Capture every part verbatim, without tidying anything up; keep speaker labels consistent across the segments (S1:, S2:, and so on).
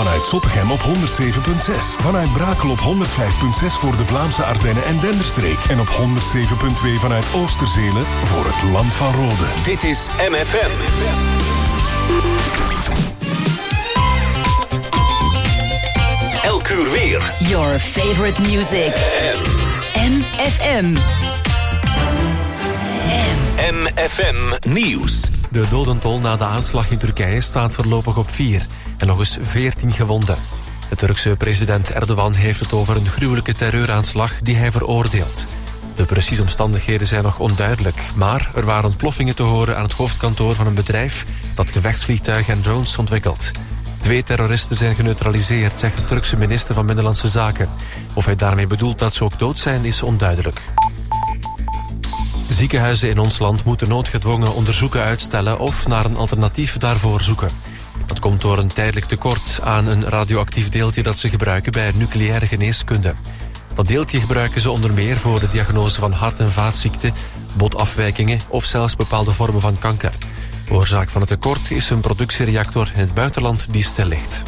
S1: Vanuit Zottegem op honderd zeven komma zes. Vanuit Brakel op honderd vijf komma zes voor de Vlaamse Ardennen en Denderstreek. En op honderd zeven komma twee vanuit Oosterzelen voor het Land van Rode.
S2: Dit is M F M. Elk uur weer.
S3: Your favorite music. M F M.
S2: M F M Nieuws.
S4: De dodentol na de aanslag in Turkije staat voorlopig op vier en nog eens veertien gewonden. De Turkse president Erdogan heeft het over een gruwelijke terreuraanslag die hij veroordeelt. De precieze omstandigheden zijn nog onduidelijk, maar er waren ontploffingen te horen aan het hoofdkantoor van een bedrijf dat gevechtsvliegtuigen en drones ontwikkelt. Twee terroristen zijn geneutraliseerd, zegt de Turkse minister van Binnenlandse Zaken. Of hij daarmee bedoelt dat ze ook dood zijn, is onduidelijk. Ziekenhuizen in ons land moeten noodgedwongen onderzoeken uitstellen of naar een alternatief daarvoor zoeken. Dat komt door een tijdelijk tekort aan een radioactief deeltje dat ze gebruiken bij nucleaire geneeskunde. Dat deeltje gebruiken ze onder meer voor de diagnose van hart- en vaatziekten, botafwijkingen of zelfs bepaalde vormen van kanker. Oorzaak van het tekort is een productiereactor in het buitenland die stil ligt.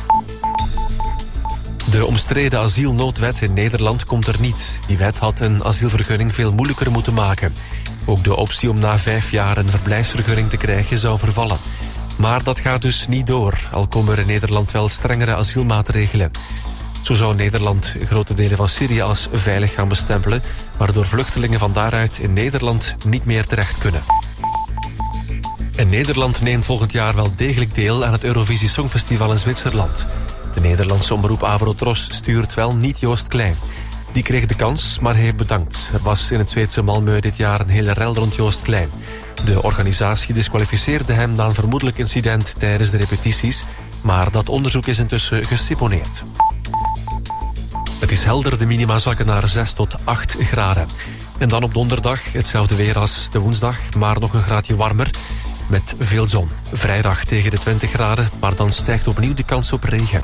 S4: De omstreden asielnoodwet in Nederland komt er niet. Die wet had een asielvergunning veel moeilijker moeten maken. Ook de optie om na vijf jaar een verblijfsvergunning te krijgen zou vervallen. Maar dat gaat dus niet door, al komen er in Nederland wel strengere asielmaatregelen. Zo zou Nederland grote delen van Syrië als veilig gaan bestempelen, waardoor vluchtelingen van daaruit in Nederland niet meer terecht kunnen. En Nederland neemt volgend jaar wel degelijk deel aan het Eurovisie Songfestival in Zwitserland. De Nederlandse omroep Avrotros stuurt wel niet Joost Klein. Die kreeg de kans, maar heeft bedankt. Er was in het Zweedse Malmö dit jaar een hele rel rond Joost Klein. De organisatie disqualificeerde hem na een vermoedelijk incident tijdens de repetities, maar dat onderzoek is intussen geseponeerd. Het is helder, de minima zakken naar zes tot acht graden. En dan op donderdag hetzelfde weer als de woensdag, maar nog een graadje warmer. Met veel zon. Vrijdag tegen de twintig graden, maar dan stijgt opnieuw de kans op regen.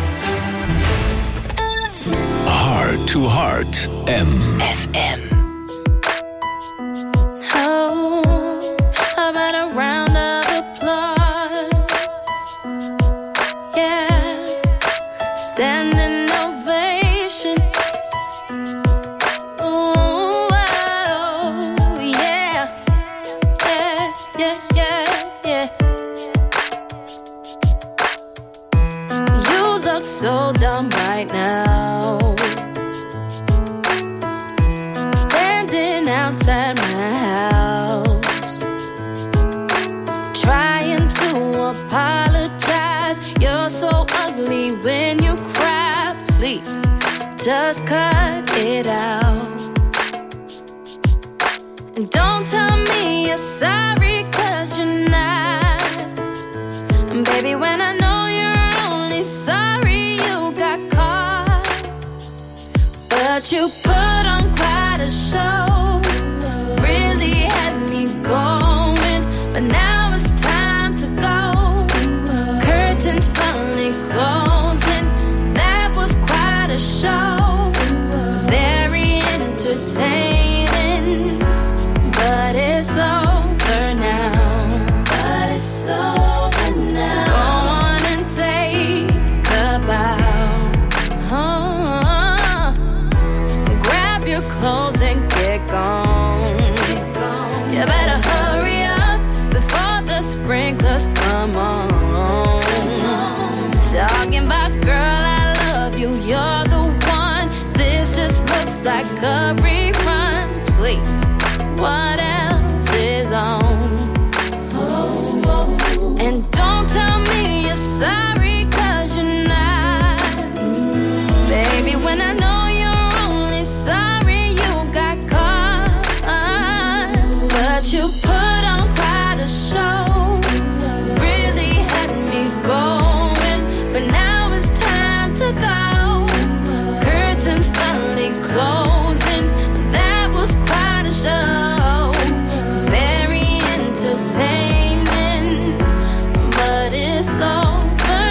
S2: Heart to Heart, M
S3: F M.
S5: Oh, how about a round of applause? Yeah, standing ovation. Ooh, oh, yeah, yeah, yeah, yeah, yeah. You look so dumb right now, standing outside my house, trying to apologize. You're so ugly when you cry. Please, just cut it out. And don't tell me you're sorry, 'cause you're not. And baby, when I know you're only sorry you got caught, but you put on quite a show, really had me going, but now it's time to go. Curtains finally closing, that was quite a show, very entertaining, but it's over now, but it's over now. Go on and take a bow. Oh, grab your clothes and get gone. You better hurry up before the sprinklers come on. Talking about, girl, I love you, you're the one. This just looks like a rerun. Please, what else is on? And don't tell me you're sorry, 'cause you're not. Baby, when I know you're only sorry you got caught, but you put on quite a show, really had me going, but now it's time to go. Curtains finally closing, that was quite a show, very entertaining, but it's over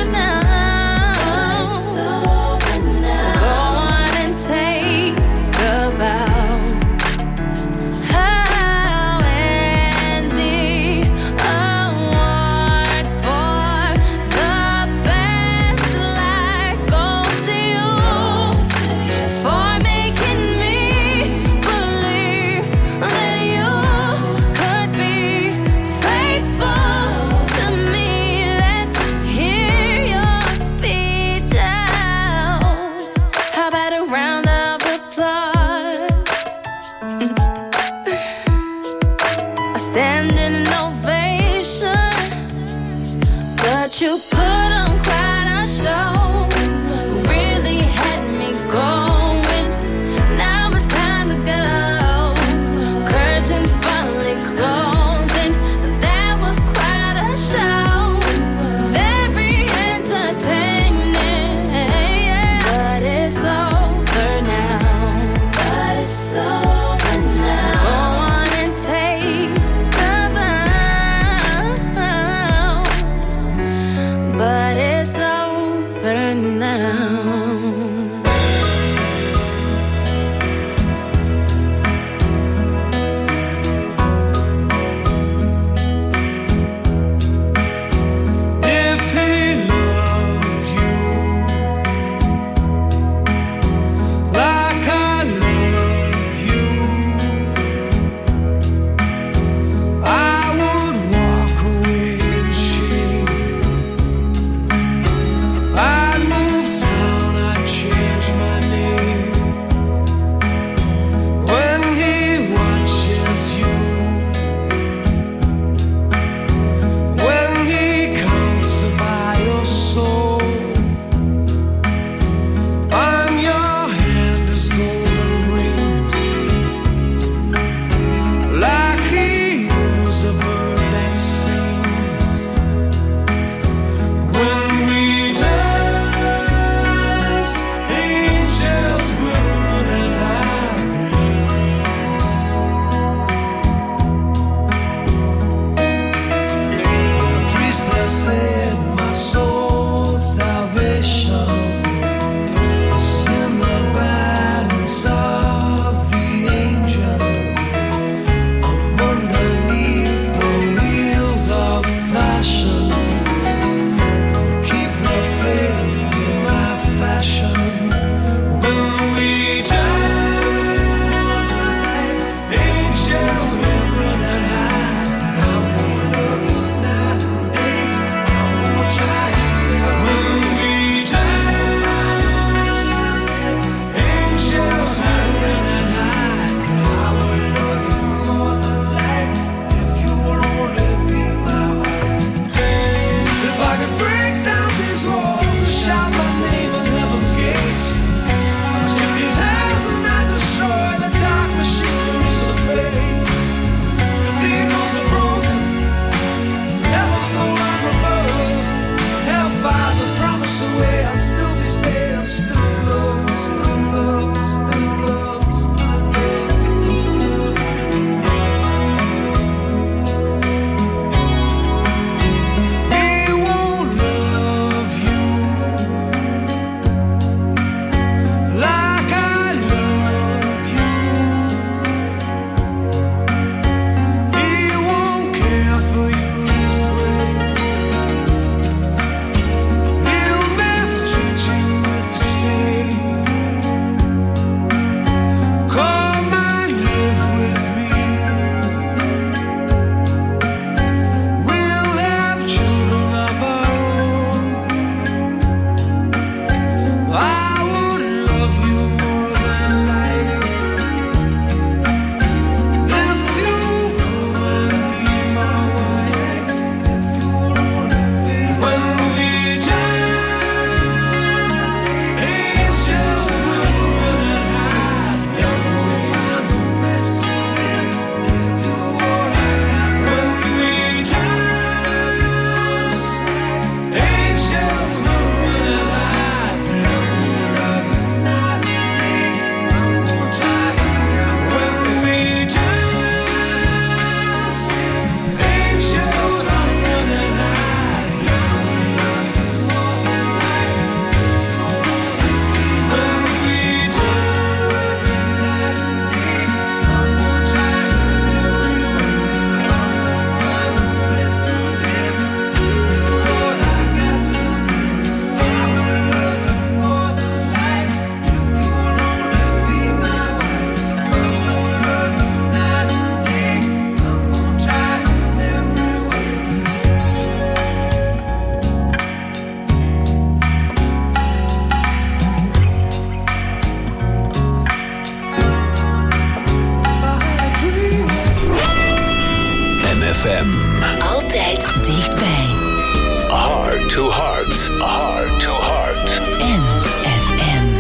S2: Heart to Heart.
S3: M F M.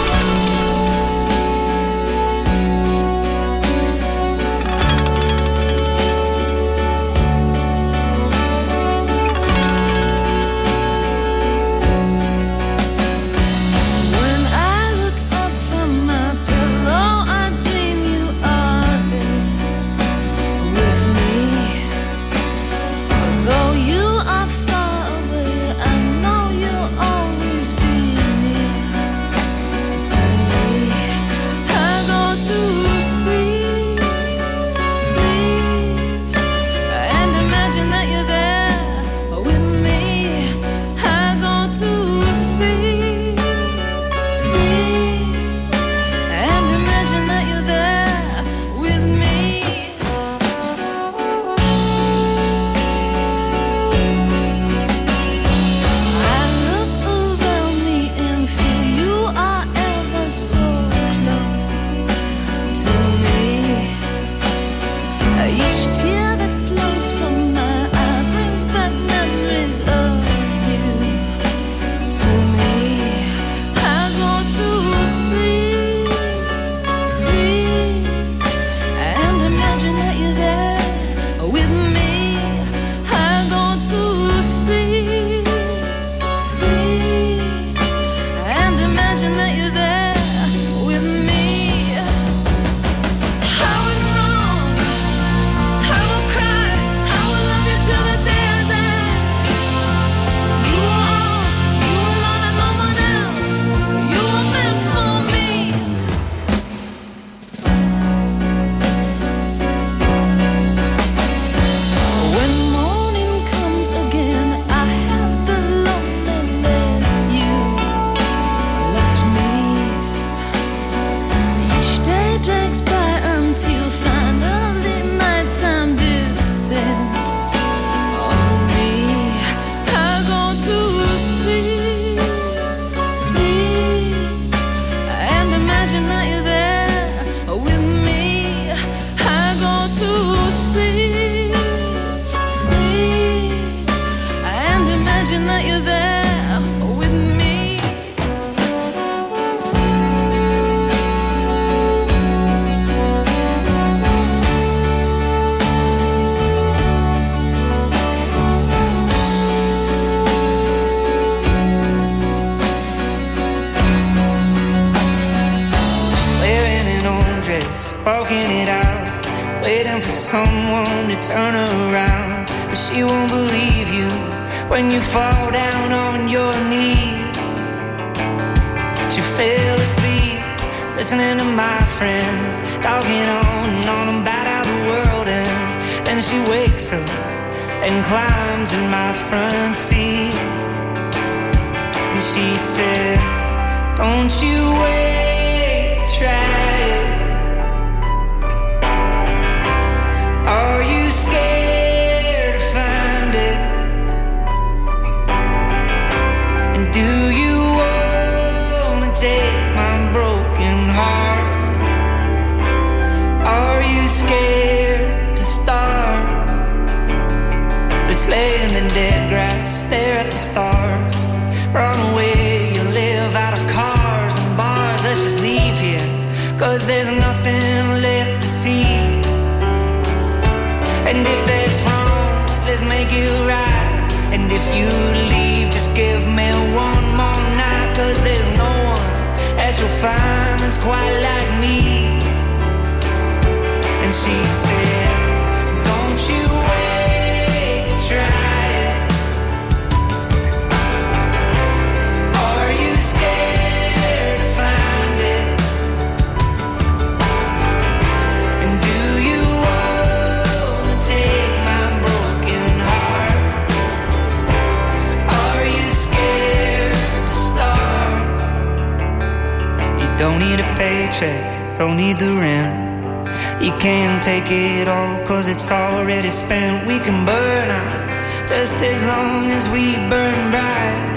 S6: Don't need the rent. You can't take it all, cause it's already spent. We can burn out just as long as we burn bright.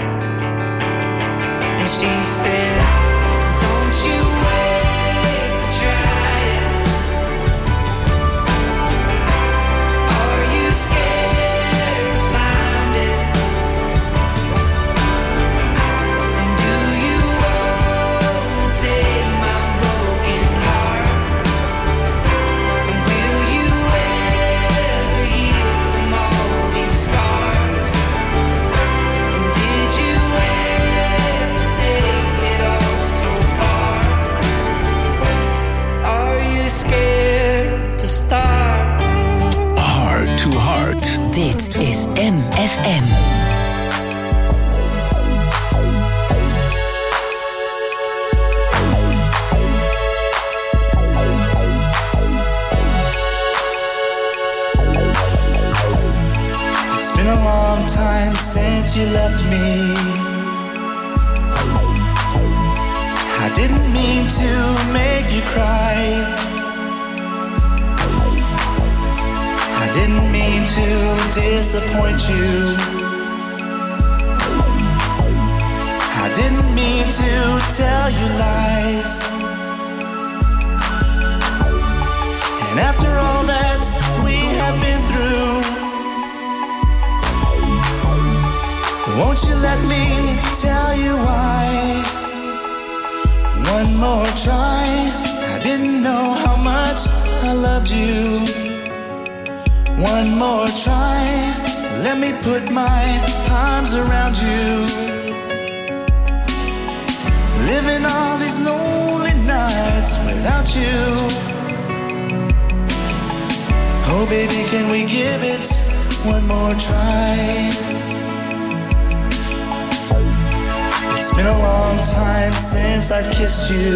S6: And she said, don't you wait to try it. Are you scared to find it?
S7: you left me. I didn't mean to make you cry. I didn't mean to disappoint you. I didn't mean to tell you lies. And after all that we have been through, won't you let me tell you why? One more try. I didn't know how much I loved you. One more try. Let me put my arms around you. Living all these lonely nights without you. Oh baby, can we give it one more try? It's been a long time since I've kissed you.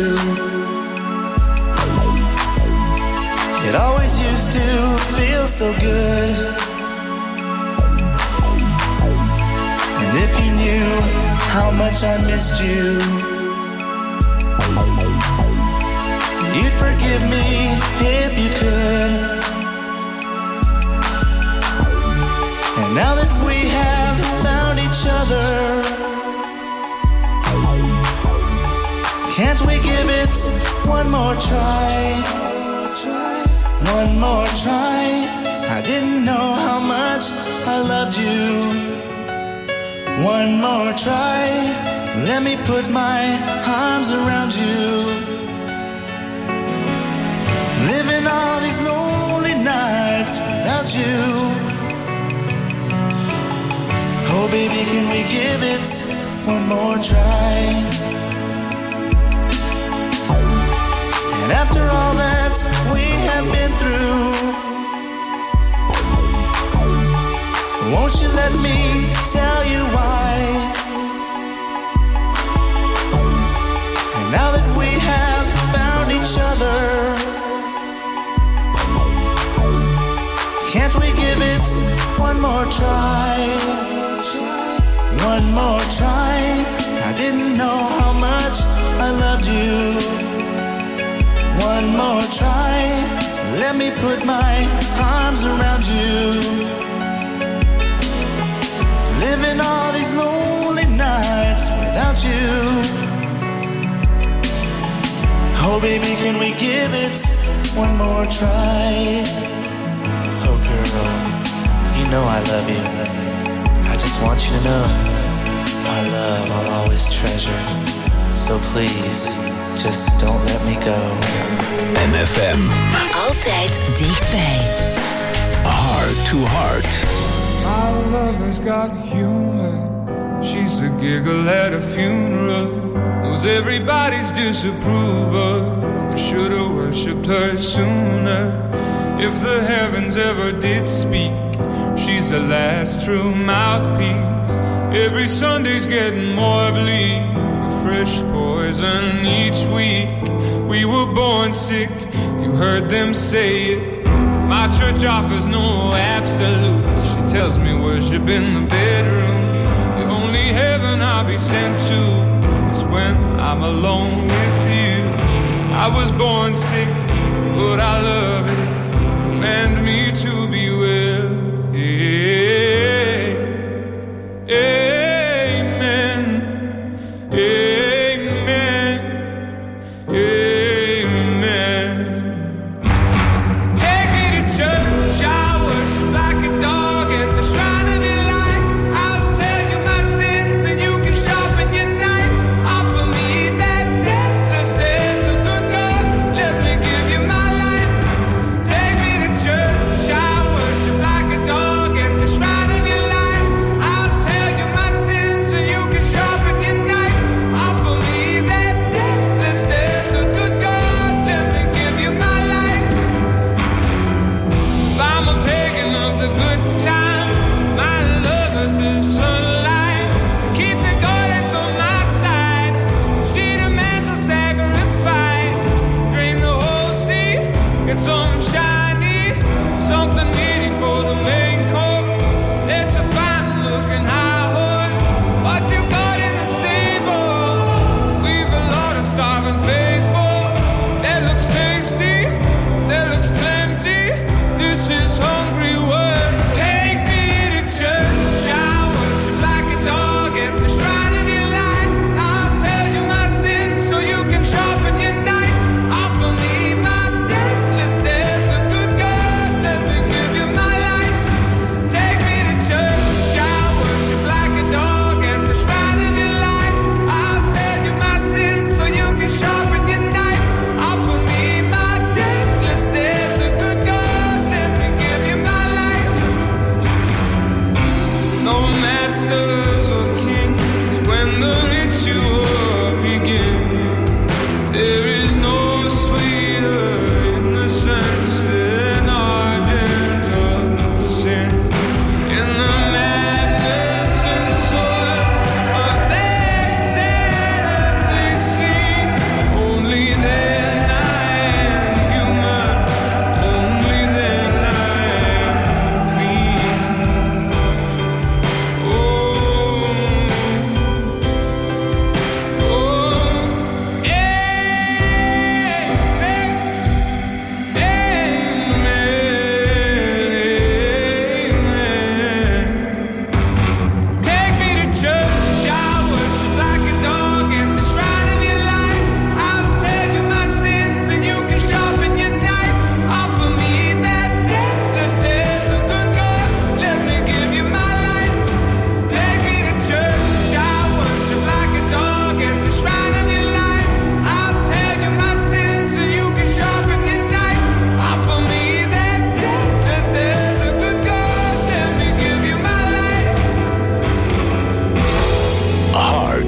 S7: It always used to feel so good. And if you knew how much I missed you, you'd forgive me if you could. And now that we have found each other, can't we give it one more try? One more try. I didn't know how much I loved you. One more try. Let me put my arms around you. Living all these lonely nights without you. Oh baby, can we give it one more try? And after all that we have been through, won't you let me tell you why? And now that we have found each other, can't we give it one more try? One more try. I didn't know how much I loved you. One more try. Let me put my arms around you. Living all these lonely nights without you. Oh baby, can we give it one more try? Oh girl, you know I love you. I just want you to know our love I'll always treasure. So please, just don't let me go.
S1: M F M.
S3: Altijd dichtbij.
S1: Heart to heart.
S8: My lover's got humor. She's the giggle at a funeral. Knows everybody's disapproval. I should've worshipped her sooner. If the heavens ever did speak, she's the last true mouthpiece. Every Sunday's getting more bleak. A fresh poison each week. We were born sick, you heard them say it. My church offers no absolutes. She tells me worship in the bedroom. The only heaven I'll be sent to is when I'm alone with you. I was born sick, but I love it. Command me to be well. Amen. Amen. Amen. Take me to church, I worship like a dog at the shrine of your light. I'll tell you my sins and you can sharpen your knife. Offer me that deathless death, the good God, let me give you my life. Take me to church, I worship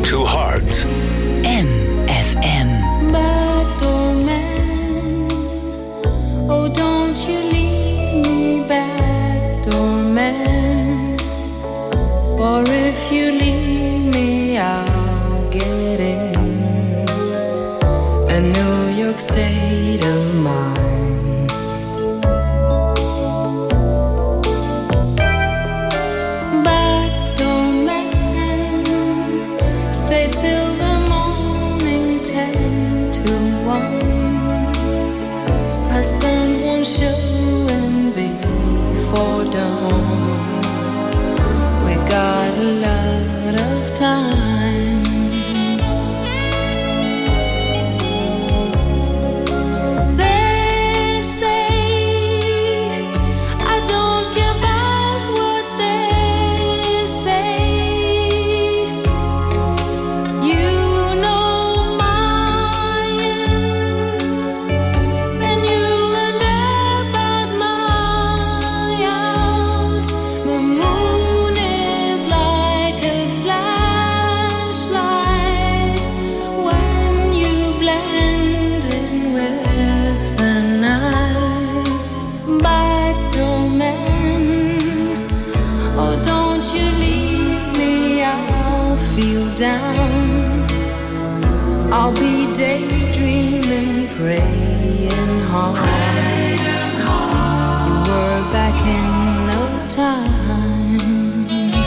S2: to Heart.
S3: M F M.
S5: Backdoor man, oh don't you leave me, backdoor man. For if you leave me, I'll get in a New York state of mind. Till the morning, ten to one. Husband won't show and before dawn. We got a lot of time. They say I don't care about what they say. Down, I'll be daydreaming, praying hard. You were back in no time.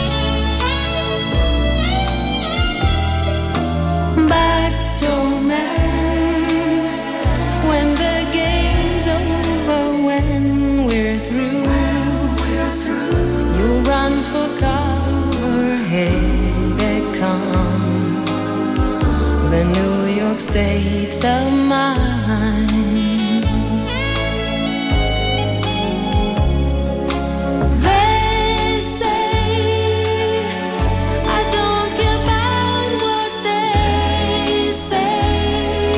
S5: Backdoor man, when the game's over, when we're through, you'll run for cover. Here they come. The New York states of mind. They say I don't care about what they say.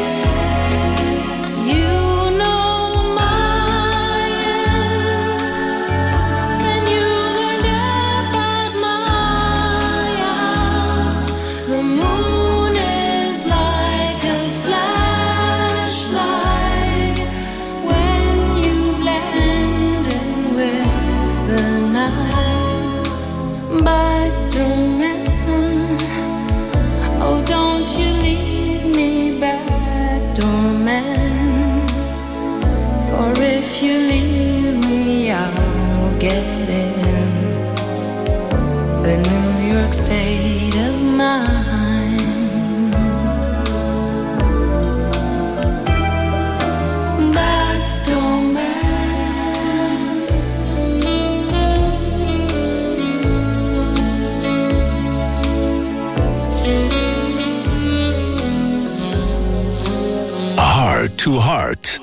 S5: You know my ends, and you learned about my eyes. The moon is like a flashlight when you blend in with the night. Backdoor man, oh don't you leave me, backdoor man. For if you leave me, I'll get in the New York state of mind.
S2: Heart to Heart.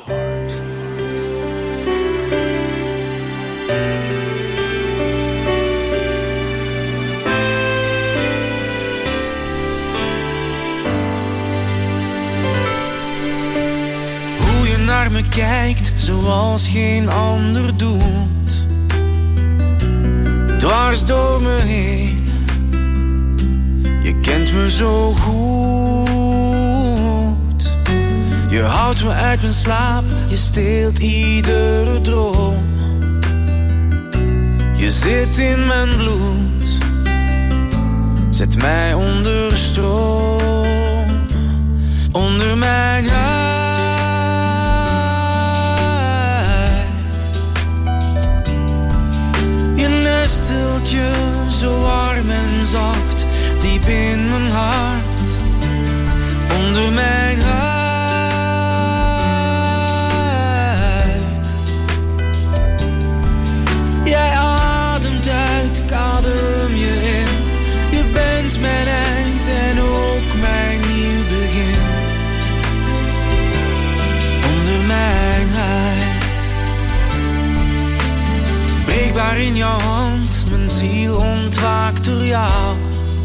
S6: Hoe je naar me kijkt, zoals geen ander doet. Dwars door me heen, je kent me zo goed. Je houdt me uit mijn slaap, je steelt iedere droom. Je zit in mijn bloed, zet mij onder stroom. Onder mijn huid. Je nestelt je zo warm en zacht, diep in mijn hart. Onder mijn huid. Jij ademt uit, ik adem je in. Je bent mijn eind en ook mijn nieuw begin. Onder mijn huid. Breekbaar in jouw hand, mijn ziel ontwaakt door jou.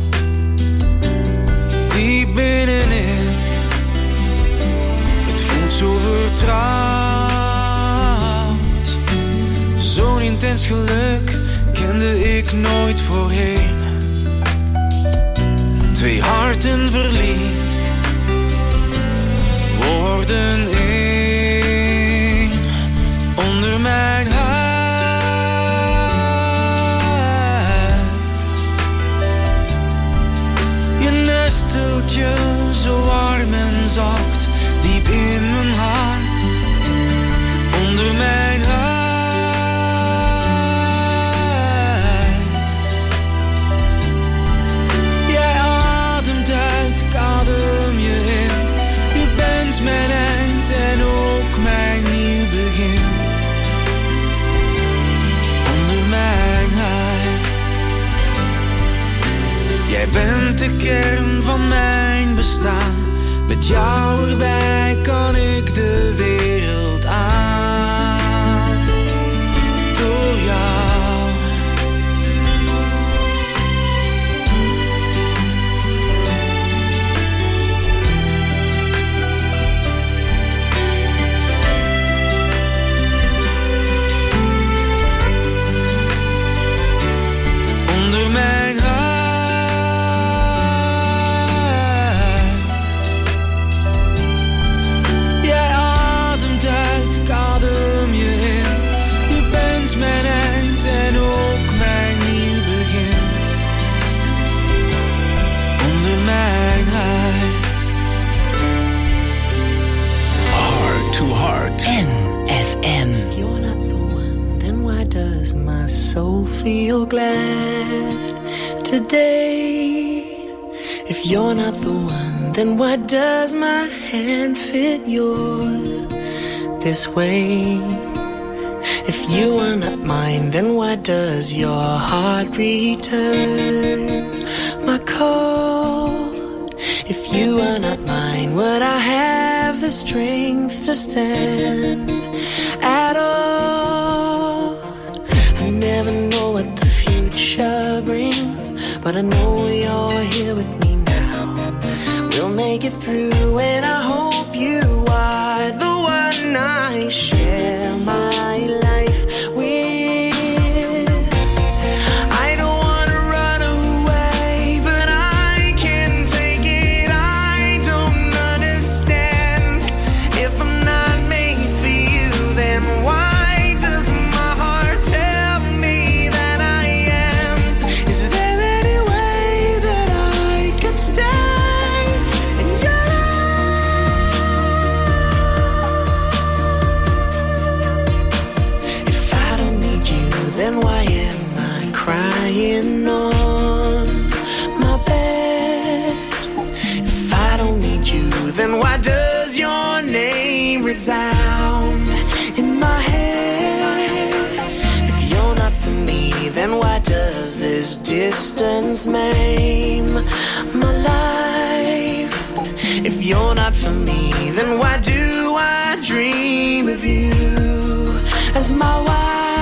S6: Diep binnenin, het voelt zo vertrouwd. Zo'n intens geluk kende ik nooit voorheen. Twee harten
S9: harten verliefd worden één onder mijn huid. Je nestelt je zo warm en zacht diep in mijn hart, onder mijn huid. Jij ademt uit, ik adem je in. Je bent mijn eind en ook mijn nieuw begin. Onder mijn huid. Jij bent de kern van mijn bestaan. Met jou erbij kan ik de wereld aan. Door jou. Onder mijn huid. Jij ademt uit, ik adem je in. Je bent mijn eind en ook mijn nieuw begin. Onder mijn huid.
S2: Heart to Heart.
S3: N F M.
S10: If you're not the one, then why does my soul feel glad today? If you're not the one, then why does my hand fit yours this way? If you are not mine, then why does your heart return my call? If you are not mine, would I have the strength to stand at all? I never know what the future brings, but I know you're here with me now. We'll make it through, and I hope you are the one I share my life with. I don't wanna run away, but I can't take it. I don't understand. If I'm not made for you, then why does my heart tell me that I am? Is there any way that I could stay in your life? If I don't need you, then why am I crying on my bed? If I don't need you, then why does your name resound in my head? If you're not for me, then why does this distance maim my life? If you're not for me, then why do I dream of you as my wife?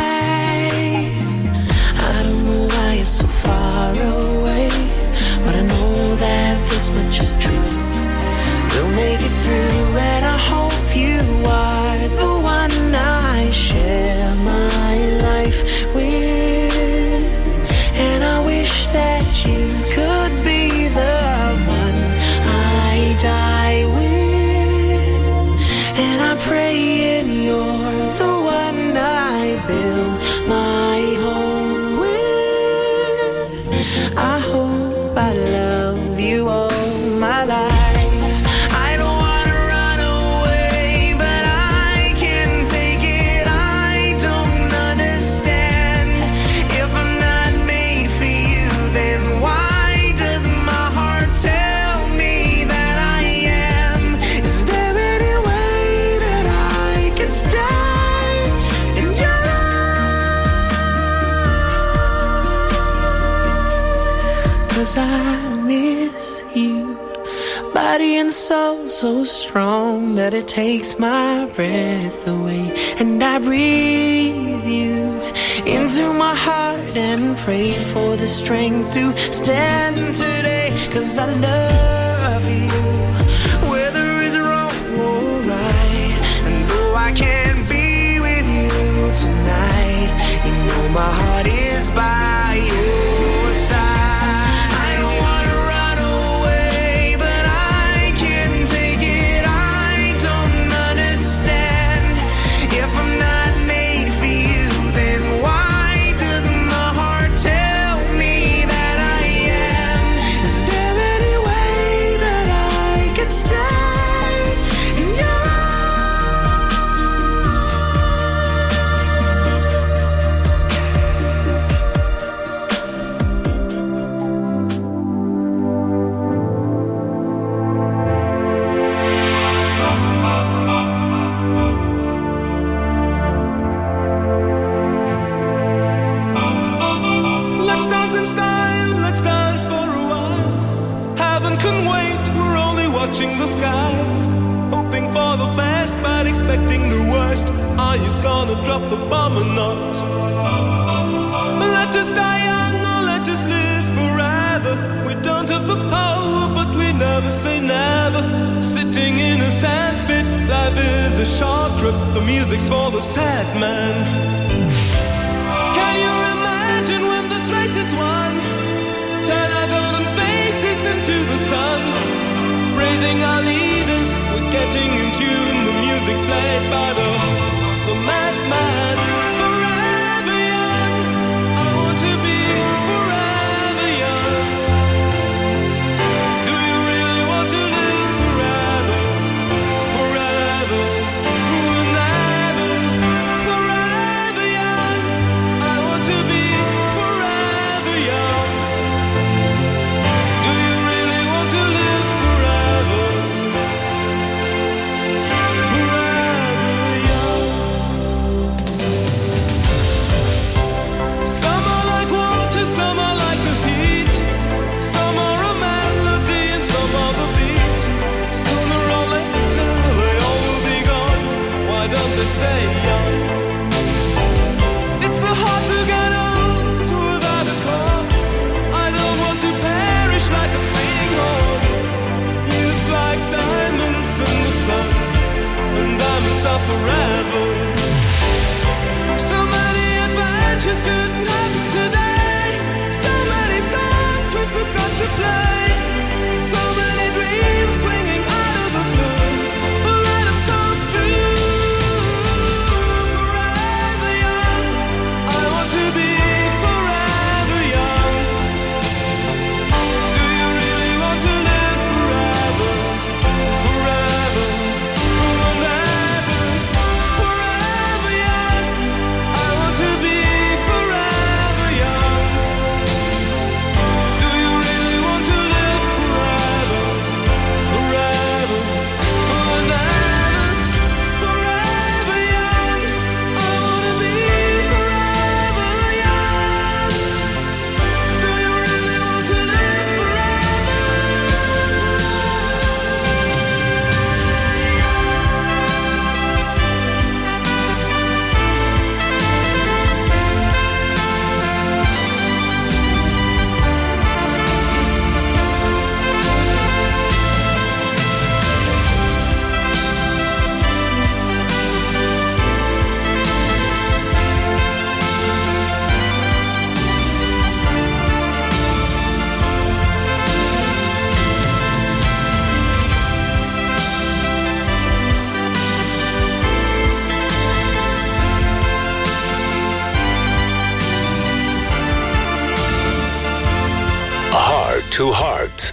S10: I don't know why you're so far away, but I know that this much is true. We'll make it through, and I hope you are the one I share my life with. And I wish that you could be the one I die with. And I pray and you're the one I build my home with. I hope I love you all my life. I don't wanna run away, but I can't take it. I don't understand. If I'm not made for you, then why does my heart tell me that I am? Is there any way that I can stay in your life? 'Cause I miss you, body and soul so strong that it takes my breath away. And I breathe you into my heart and pray for the strength to stand today. 'Cause I love you, whether it's wrong or right. And though I can't be with you tonight, you know my heart is by your side. I don't wanna run away,
S11: watching the skies, hoping for the best but expecting the worst. Are you gonna drop the bomb or not? Let us die young or let us live forever. We don't have the power but we never say never. Sitting in a sandpit, life is a short trip. The music's for the sad man. Can you imagine when this race is won? Turn our golden faces into the sun, praising our leaders, we're getting in tune. The music's played by the, the madman. Forever young, I want to be forever young. Do you really want to live forever? Forever, forever, forever young. I want to be forever young. Do you really want to live forever? Forever young. Some are like water, some are like the heat. Some are a melody and some are the beat. Sooner or later they all will be gone. Why don't they stay young? It's so hard to get old without a cause. I don't want to perish like a fleeing horse. Youth like diamonds in the sun, and diamonds are forever. So many adventures couldn't happen today. So many songs we forgot to play. So many dreams swinging out of the blue. But let them come true. Forever young, I want to be forever young. Do you really want to live forever? Forever, forever, forever young. I want to be forever young. Do you really want to live forever? Forever, forever, forever young. I want to be forever young. Do you really want to live
S2: Heart to Heart.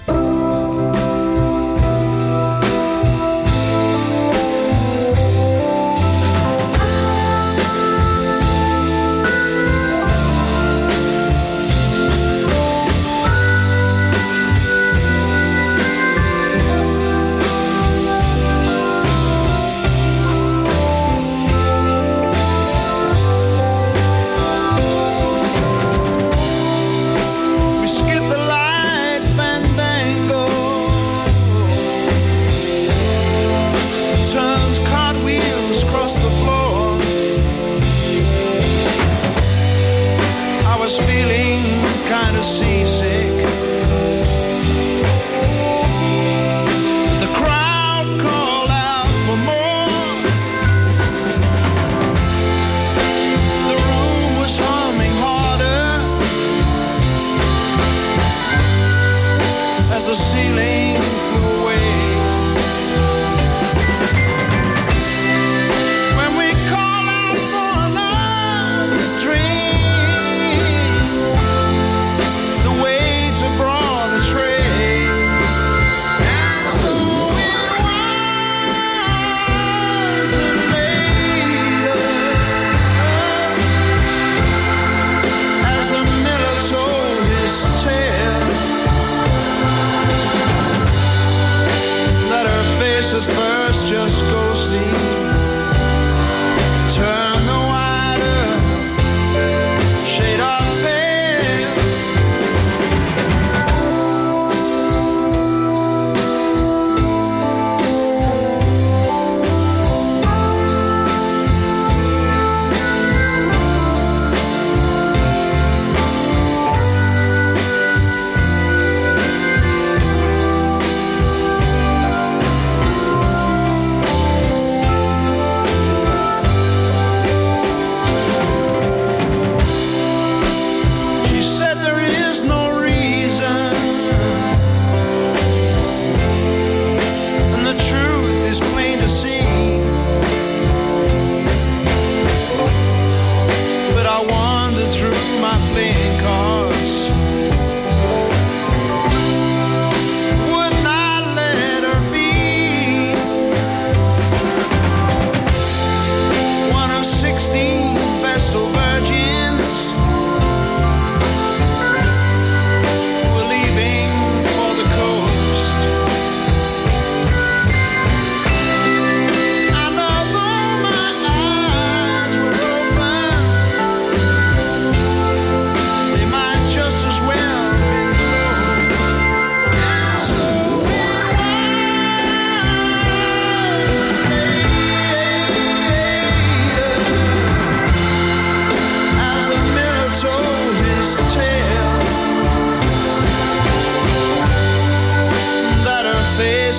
S7: We skip the light fandango, turns cartwheels across the floor. I was feeling kind of seasick. The crowd called out for more. The room was humming harder as the ceiling flew away. When we call out for another drink, the waits have brought a tray. And so it was that later, as the miller told his tale, that her face at first just ghostly turned the wider shade of pale.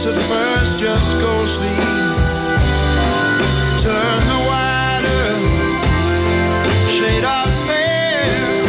S12: at first, just go sleep. Turn the wider shade of pale.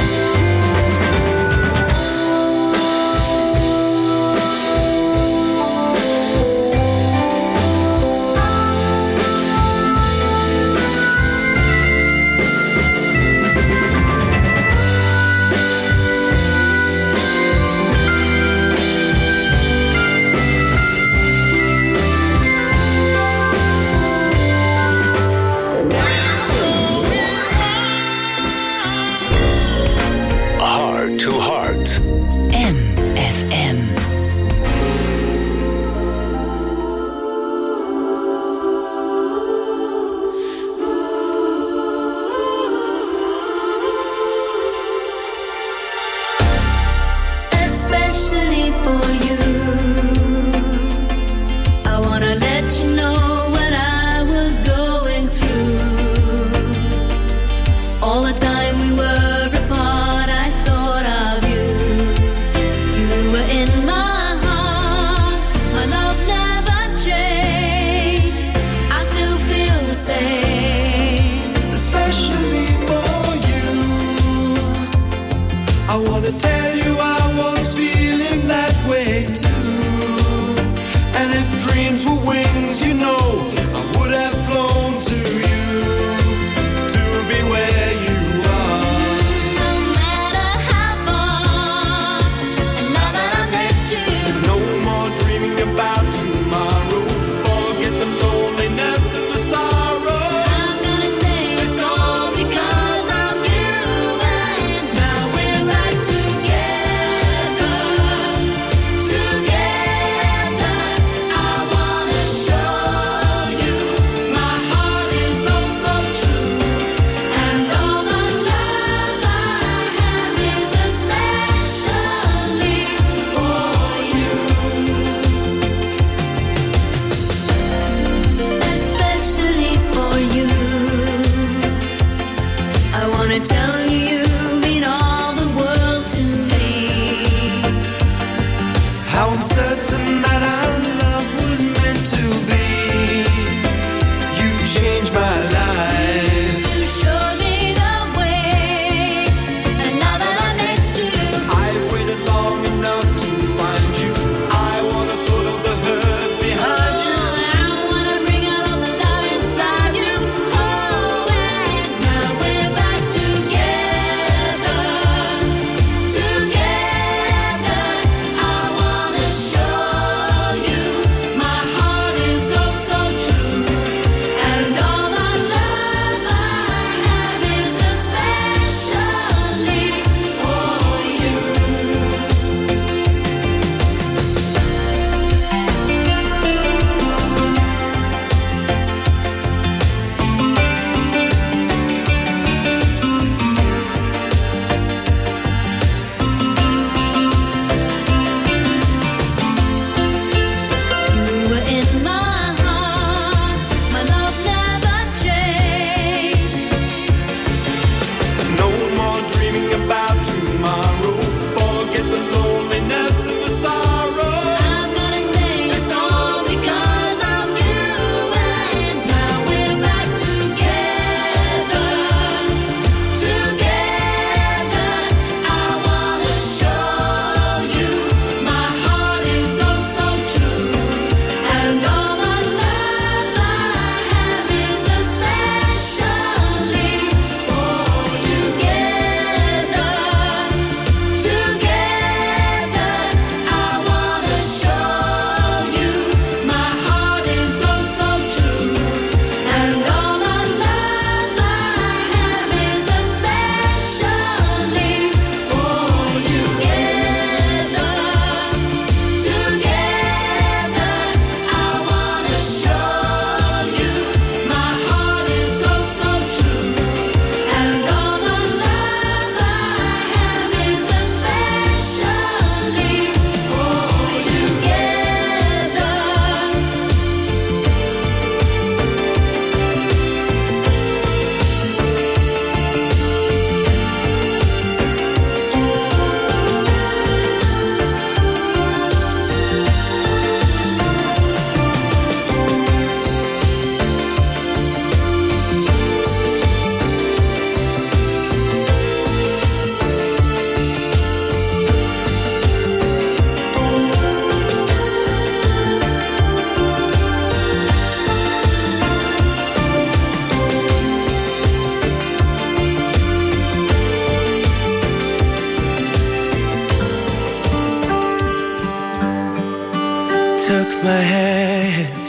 S6: my hand,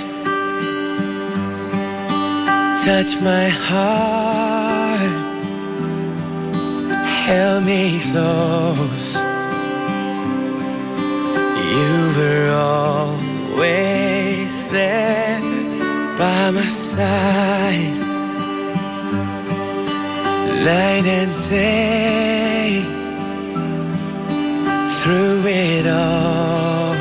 S6: touch my heart, held me close. You were always there by my side, night and day, through it all.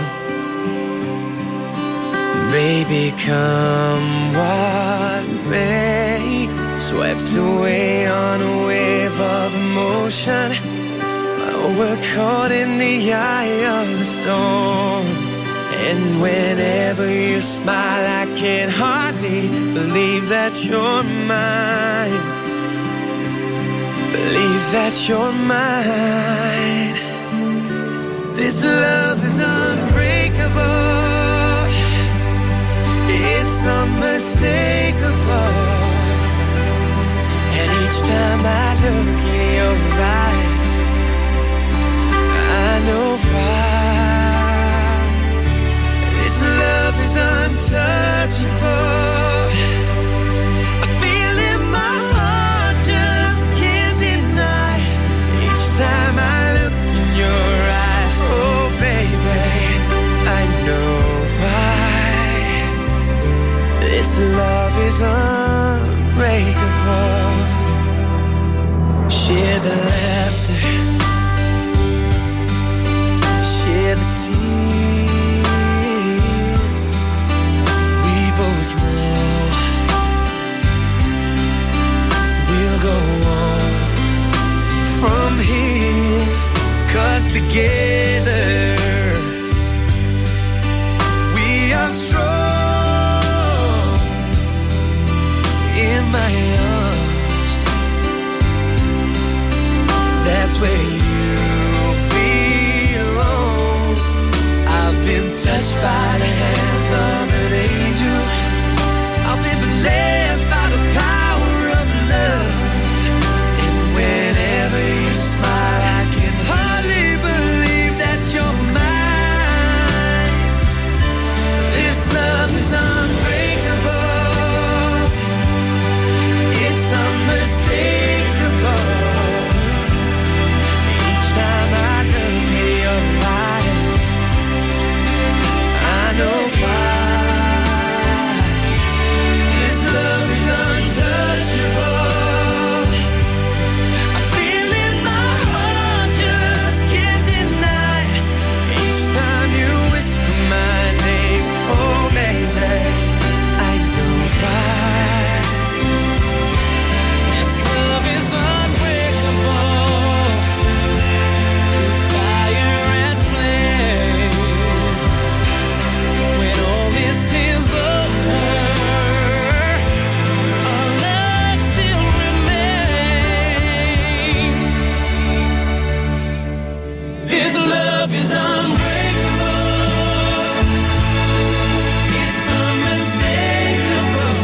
S6: Baby, come what may, swept away on a wave of emotion. Oh, we're caught in the eye of the storm. And whenever you smile, I can hardly believe that you're mine. Believe that you're mine. This love is unbreakable. It's unmistakable. And each time I look in your eyes, I know why. This love is untouchable. I feel in my heart, just can't deny. Each time I look in your eyes, oh baby, I know why. This love is unbreakable. Share the laughter, share the tears. We both know we'll go on from here, 'cause together we are strong. In my arms, that's where you belong. I've been touched by the hands of an angel. I've been blessed by the power of love. And whenever you smile, I can hardly believe that you're mine. This love is unbreakable. It's unmistakable. Each time I look in your eyes, I know why. This love is untouchable. I feel in my heart, just can't deny. Each time you whisper my name, oh baby, I know why. This love is unbreakable. Through fire and flame. When all this is over, our love still remains. This love is unbreakable. It's unmistakable.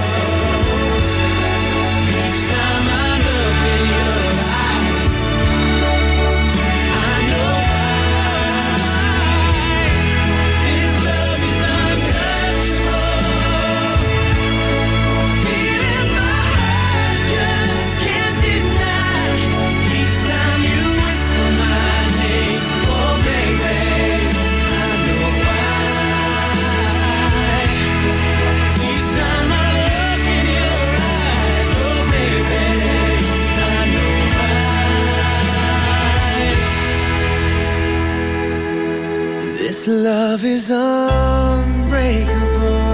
S6: Each time I look in your eyes, I know why. This love is untouchable. Feel in my heart, just can't deny. Each time you whisper my name, oh baby, I know why. Each time I look in your eyes, oh baby, I know why. This love is unbreakable.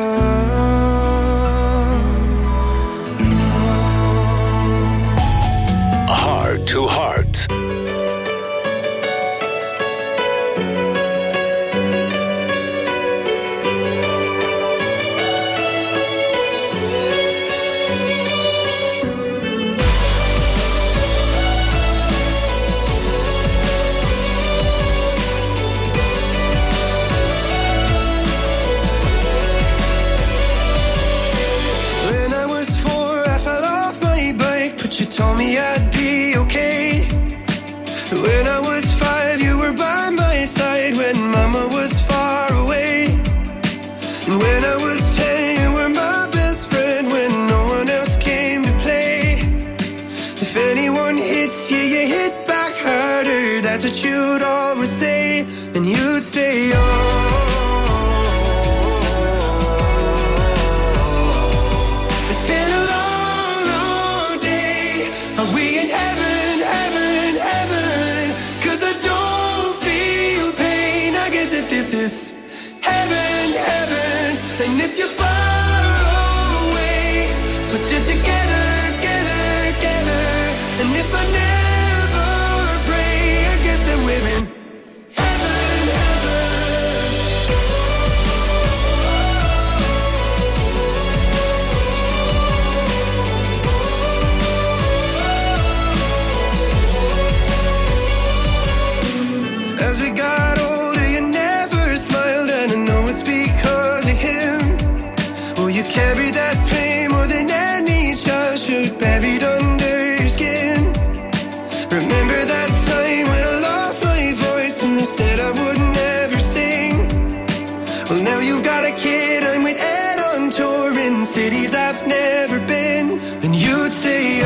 S2: Heart to Heart.
S6: When I was four, I fell off my bike, but you told me I'd be okay. When I was five, you were by my side when mama was far away.
S13: that's what you'd always say. And you'd say, oh, it's been a long, long day. Are we in heaven, heaven, heaven? 'Cause I don't feel pain. I guess that this is heaven, heaven. And if you're far away, we're still together, together, together. And if I never pray, I guess that we're in heaven, heaven. As we got older, you never smiled, and I know it's because of him. Oh, you carried that pain more than any child should, buried under your skin. Remember that time when I lost my voice and they said I would never sing? Well, now you've got a kid, I'm with Ed on tour in cities I've never been. And you'd say,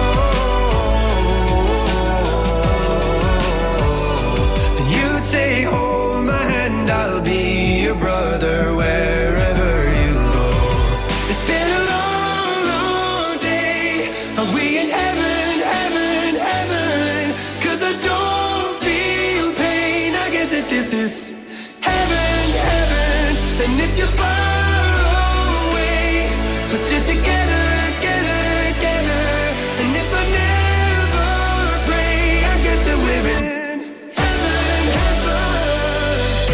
S13: oh, and you'd say, hold my hand, I'll be your brother wherever you go. It's been a long, long day. Are we in heaven, heaven, heaven? 'Cause I don't feel pain. I guess that this is heaven, heaven. And if you're far away, we're still together, together, together. And if I never pray, I guess that we're in heaven, heaven.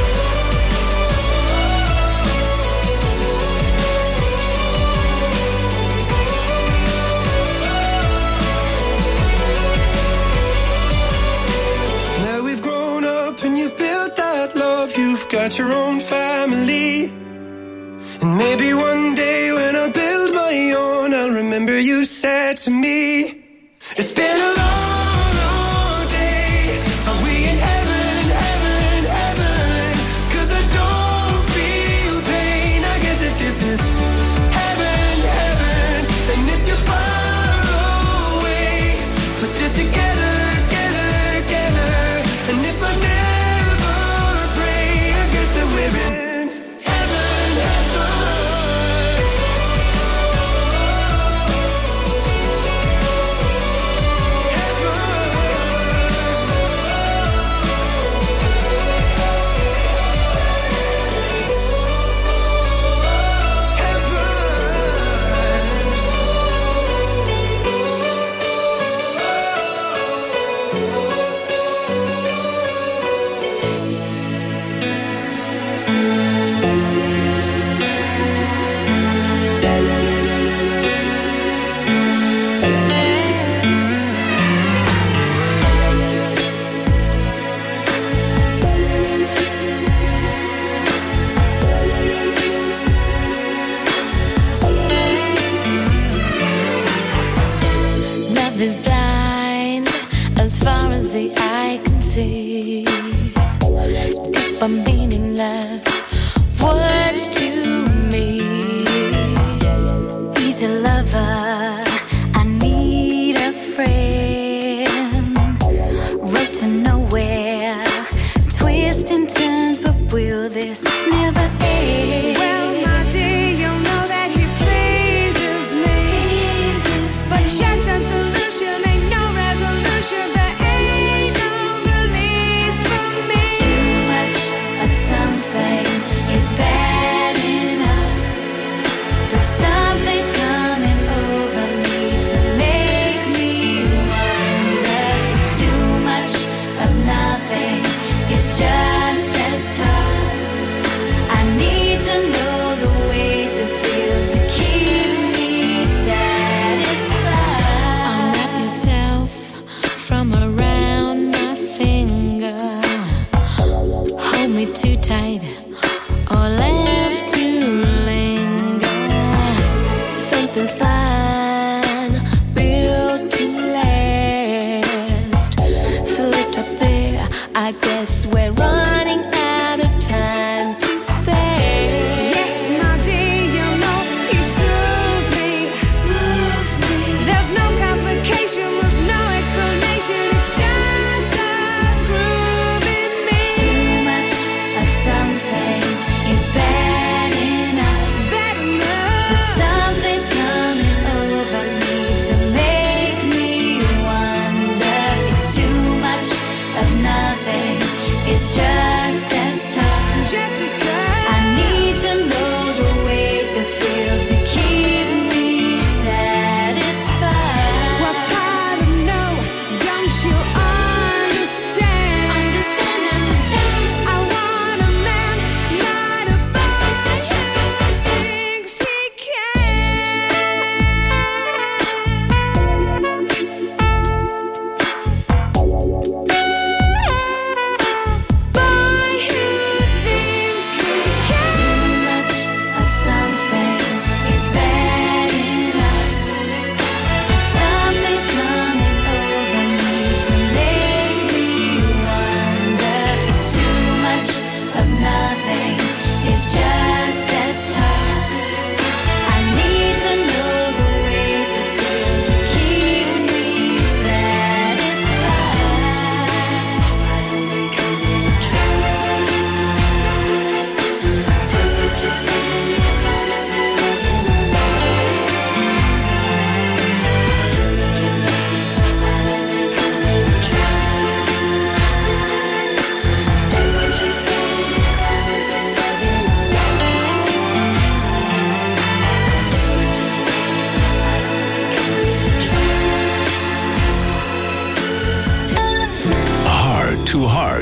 S13: Now we've grown up and you've built that love. You've got your own family. And maybe one day when I build my own, I'll remember you said to me, it's been a long, long day. Are we in heaven, heaven, heaven? 'Cause I don't feel pain. I guess that this is heaven, heaven. And if you're far away, we're still together, together, together. And if I never pray, I guess that we're in heaven, heaven. Heaven,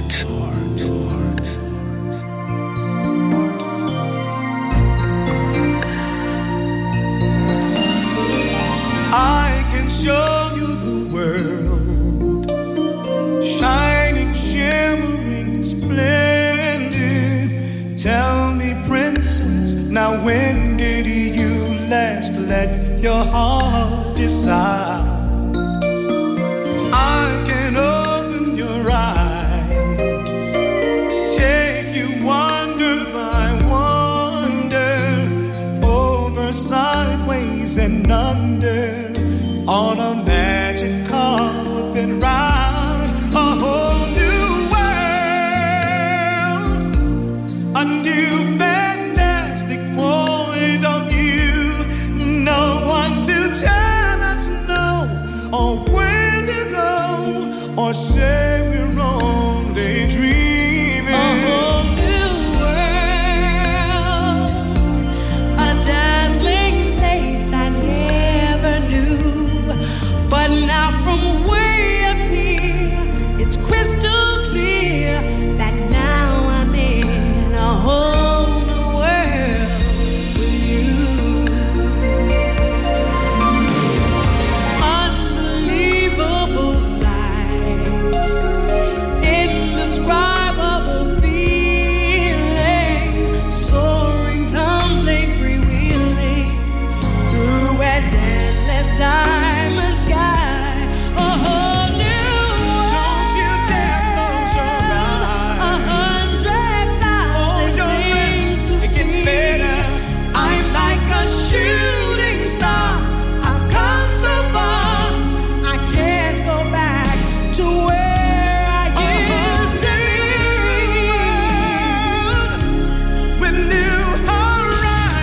S2: heart.
S11: I can show you the world, shining, shimmering, splendid. Tell me, princess, now when did you last let your heart decide? I can open your eyes, take you wonder by wonder, over, sideways, and under, on a magic carpet ride, a whole new world, a new fantastic point of view. No one to tell us no, or where to go, or say we're only dreaming.
S14: A whole new world, a dazzling place I never knew. But now from way up here, it's crystal clear that now I'm in a whole new world with you. Unbelievable sights, indescribable feeling, soaring, tumbling, freewheeling through an endless time.